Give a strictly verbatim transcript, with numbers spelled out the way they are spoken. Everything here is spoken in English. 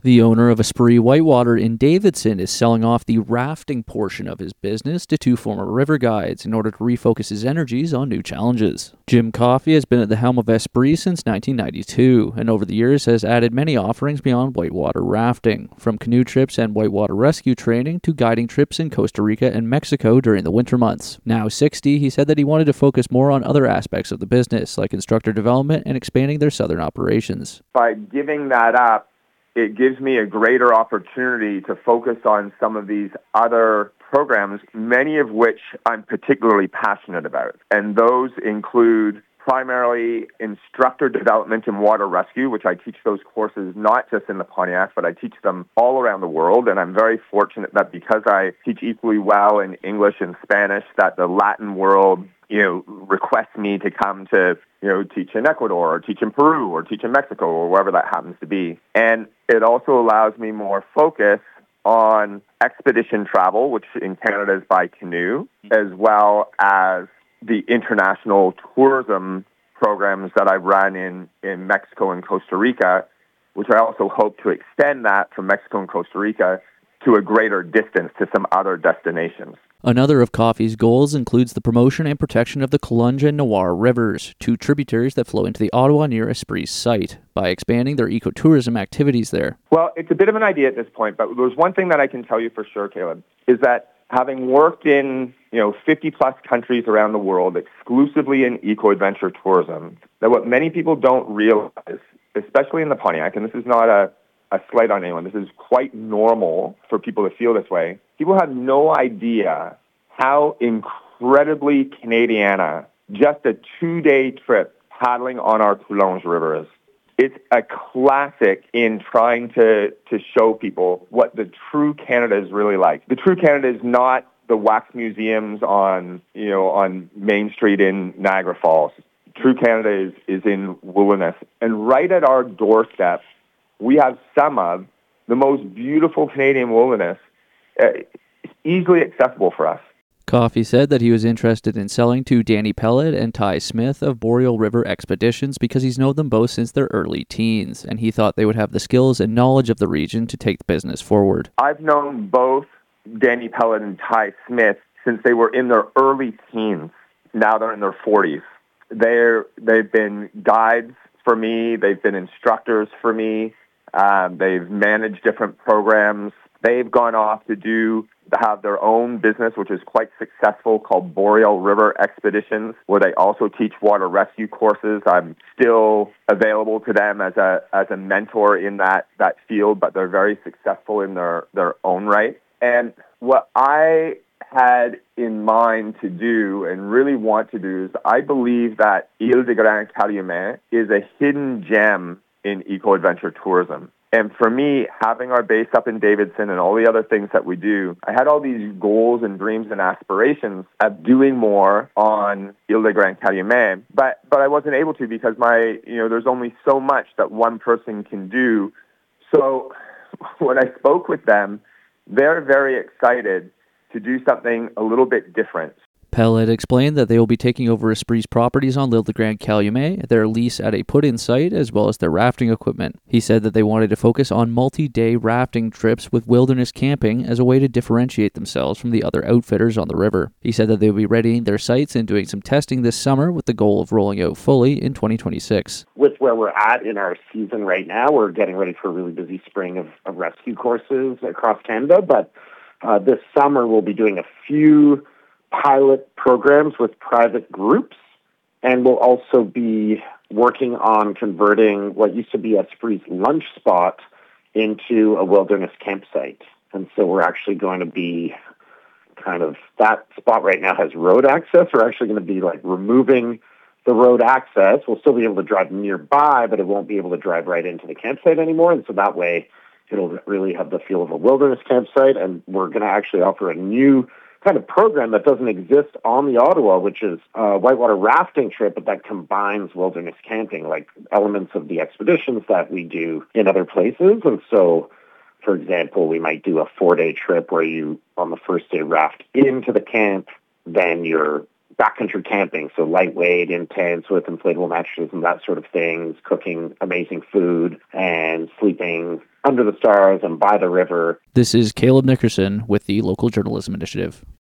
The owner of Esprit Whitewater in Davidson is selling off the rafting portion of his business to two former river guides in order to refocus his energies on new challenges. Jim Coffey has been at the helm of Esprit since nineteen ninety-two, and over the years has added many offerings beyond whitewater rafting, from canoe trips and whitewater rescue training to guiding trips in Costa Rica and Mexico during the winter months. Now sixty, he said that he wanted to focus more on other aspects of the business, like instructor development and expanding their southern operations. By giving that up, it gives me a greater opportunity to focus on some of these other programs, many of which I'm particularly passionate about. And those include primarily instructor development in water rescue, which I teach those courses not just in the Pontiac, but I teach them all around the world. And I'm very fortunate that because I teach equally well in English and Spanish, that the Latin world, you know, requests me to come to, you know, teach in Ecuador or teach in Peru or teach in Mexico or wherever that happens to be. And it also allows me more focus on expedition travel, which in Canada is by canoe, as well as the international tourism programs that I run in, in Mexico and Costa Rica, which I also hope to extend that from Mexico and Costa Rica to a greater distance to some other destinations. Another of Coffey's goals includes the promotion and protection of the Colunga and Noir rivers, two tributaries that flow into the Ottawa near Esprit's site, by expanding their ecotourism activities there. Well, it's a bit of an idea at this point, but there's one thing that I can tell you for sure, Caleb, is that having worked in, you know, fifty plus countries around the world exclusively in eco-adventure tourism, that what many people don't realize, especially in the Pontiac, and this is not a, a slight on anyone, this is quite normal for people to feel this way, people have no idea how incredibly Canadiana just a two-day trip paddling on our Coulonge River is. It's a classic in trying to, to show people what the true Canada is really like. The true Canada is not the wax museums on, you know, on Main Street in Niagara Falls. True Canada is, is in wilderness. And right at our doorstep, we have some of the most beautiful Canadian wilderness. Uh, it's easily accessible for us. Coffey said that he was interested in selling to Danny Pellet and Ty Smith of Boreal River Expeditions because he's known them both since their early teens, and he thought they would have the skills and knowledge of the region to take the business forward. I've known both Danny Pellet and Ty Smith since they were in their early teens. Now they're in their forties. They're, they've been guides for me. They've been instructors for me. Um, they've managed different programs. They've gone off to do have their own business, which is quite successful, called Boreal River Expeditions, where they also teach water rescue courses. I'm still available to them as a as a mentor in that, that field, but they're very successful in their, their own right. And what I had in mind to do and really want to do is I believe that Ile de Grand Calumet is a hidden gem in eco-adventure tourism. And for me, having our base up in Davidson and all the other things that we do, I had all these goals and dreams and aspirations of doing more on Ile de Grand Calumet, but but I wasn't able to because my you know there's only so much that one person can do. So when I spoke with them, they're very excited to do something a little bit different. Pellet explained that they will be taking over Esprit's properties on L'Île de Grand Calumet, their lease at a put-in site, as well as their rafting equipment. He said that they wanted to focus on multi-day rafting trips with wilderness camping as a way to differentiate themselves from the other outfitters on the river. He said that they will be readying their sites and doing some testing this summer with the goal of rolling out fully in twenty twenty-six. With where we're at in our season right now, we're getting ready for a really busy spring of, of rescue courses across Canada, but uh, this summer we'll be doing a few pilot programs with private groups, and we'll also be working on converting what used to be Esprit's lunch spot into a wilderness campsite. And so we're actually going to be kind of, that spot right now has road access. We're actually going to be like removing the road access. We'll still be able to drive nearby, but it won't be able to drive right into the campsite anymore. And so that way it'll really have the feel of a wilderness campsite. And we're going to actually offer a new kind of program that doesn't exist on the Ottawa, which is a whitewater rafting trip, but that combines wilderness camping, like elements of the expeditions that we do in other places. And so, for example, we might do a four-day trip where you, on the first day, raft into the camp, then you're backcountry camping, so lightweight in tents with inflatable mattresses and that sort of things, cooking amazing food and sleeping under the stars and by the river. This is Caleb Nickerson with the Local Journalism Initiative.